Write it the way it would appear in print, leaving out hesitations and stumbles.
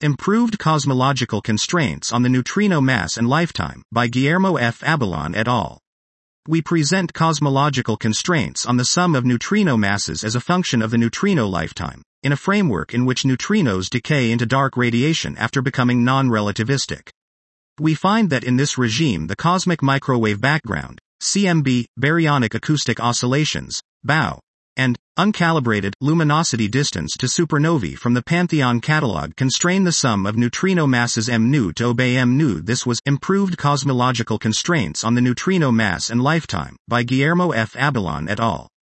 Improved Cosmological Constraints on the Neutrino Mass and Lifetime, by Guillermo F. Abalon et al. We present cosmological constraints on the sum of neutrino masses as a function of the neutrino lifetime, in a framework in which neutrinos decay into dark radiation after becoming non-relativistic. We find that in this regime the cosmic microwave background, CMB, baryonic acoustic oscillations, BAO, and uncalibrated luminosity distance to supernovae from the Pantheon catalog constrain the sum of neutrino masses mu to obey mu. This was Improved Cosmological Constraints on the Neutrino Mass and Lifetime, by Guillermo F. Abalon et al.